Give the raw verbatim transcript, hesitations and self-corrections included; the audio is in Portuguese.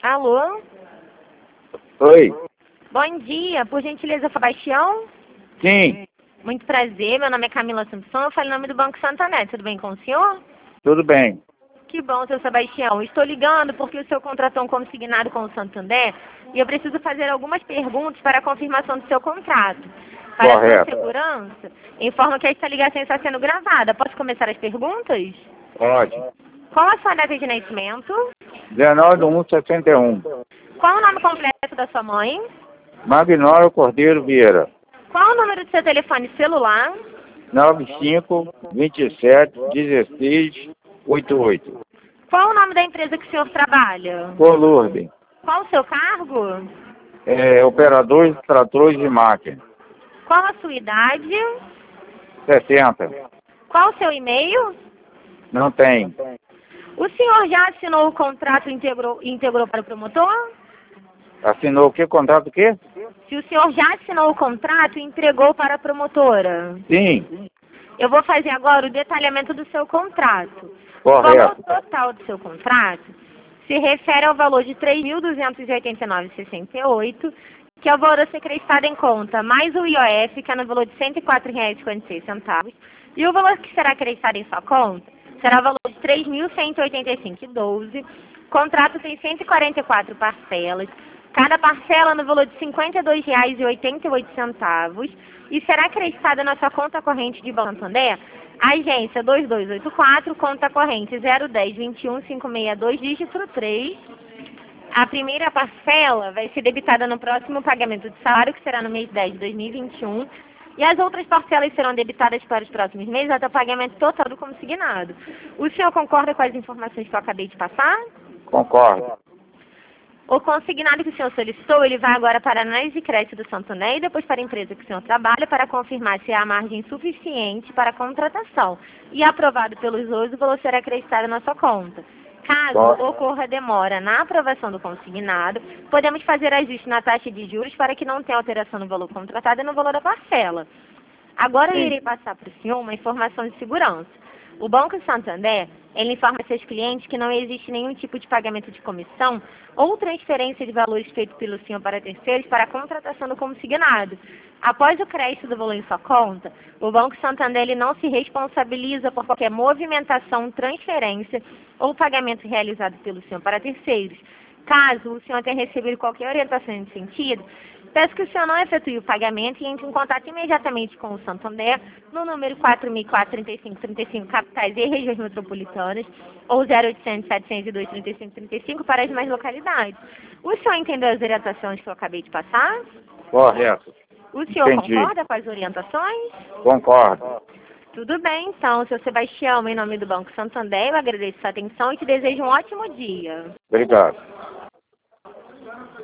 Alô? Oi. Bom dia, por gentileza, Sebastião? Sim, Muito prazer, meu nome é Camila Assumpção, eu falo em nome do Banco Santander, tudo bem com o senhor? tudo bem. Que bom, seu Sebastião. Estou ligando porque o senhor contratou um consignado com o Santander e eu preciso fazer algumas perguntas para a confirmação do seu contrato. Para a sua Correto. segurança, informo que esta ligação está sendo gravada. Posso começar as perguntas? Pode. Qual a sua data de nascimento? dezenove de um de sessenta e um. Qual o nome completo da sua mãe? Magnólia Cordeiro Vieira. Qual o número do seu telefone celular? nove cinco, vinte e sete, dezesseis, oitenta e oito. Qual o nome da empresa que o senhor trabalha? Colurde. Qual o seu cargo? É, operador de tratores de máquina. Qual a sua idade? sessenta. Qual o seu e-mail? Não tem. O senhor já assinou o contrato e integrou, integrou para o promotor? Assinou o quê? Contrato o quê? Se o senhor já assinou o contrato e entregou para a promotora? Sim. Eu vou fazer agora o detalhamento do seu contrato. Correto. O valor total do seu contrato se refere ao valor de três mil duzentos e oitenta e nove reais e sessenta e oito centavos, que é o valor a ser acreditado em conta, mais o I O F, que é no valor de cento e quatro reais e cinquenta e seis centavos, e o valor que será acreditado em sua conta será o valor de três mil cento e oitenta e cinco reais e doze centavos. O contrato tem cento e quarenta e quatro parcelas, cada parcela no valor de cinquenta e dois reais e oitenta e oito centavos, e será acreditada na sua conta corrente de Banco Santander, agência dois dois oito quatro, conta corrente zero um zero dois um cinco seis dois, dígito três. A primeira parcela vai ser debitada no próximo pagamento de salário, que será no mês dez de dois mil e vinte e um, e as outras parcelas serão debitadas para os próximos meses até o pagamento total do consignado. O senhor concorda com as informações que eu acabei de passar? Concordo. O consignado que o senhor solicitou, ele vai agora para a análise de crédito do Santander e depois para a empresa que o senhor trabalha para confirmar se há margem suficiente para a contratação. E aprovado pelos dois, o valor será acreditado na sua conta. Caso Pode. ocorra demora na aprovação do consignado, podemos fazer ajuste na taxa de juros para que não tenha alteração no valor contratado e no valor da parcela. Agora eu Sim. irei passar para o senhor uma informação de segurança. O Banco Santander, ele informa seus clientes que não existe nenhum tipo de pagamento de comissão ou transferência de valores feito pelo senhor para terceiros para a contratação do consignado. Após o crédito do valor em sua conta, o Banco Santander ele não se responsabiliza por qualquer movimentação, transferência ou pagamento realizado pelo senhor para terceiros. Caso o senhor tenha recebido qualquer orientação nesse sentido, peço que o senhor não efetue o pagamento e entre em contato imediatamente com o Santander no número quatro mil e quatro, trinta e cinco, trinta e cinco, capitais e regiões metropolitanas, ou zero oitocentos, setecentos e dois, trinta e cinco, trinta e cinco para as demais localidades. O senhor entendeu as orientações que eu acabei de passar? Correto. O senhor Entendi. concorda com as orientações? Concordo. Tudo bem, então, seu Sebastião, em nome do Banco Santander, eu agradeço a sua atenção e te desejo um ótimo dia. Obrigado.